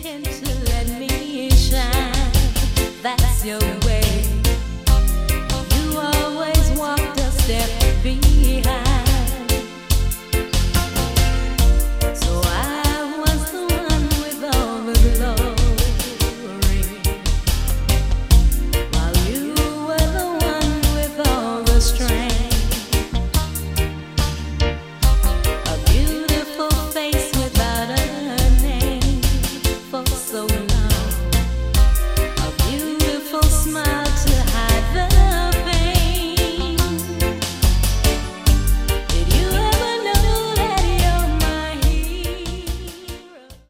and to let me shine. That's your way.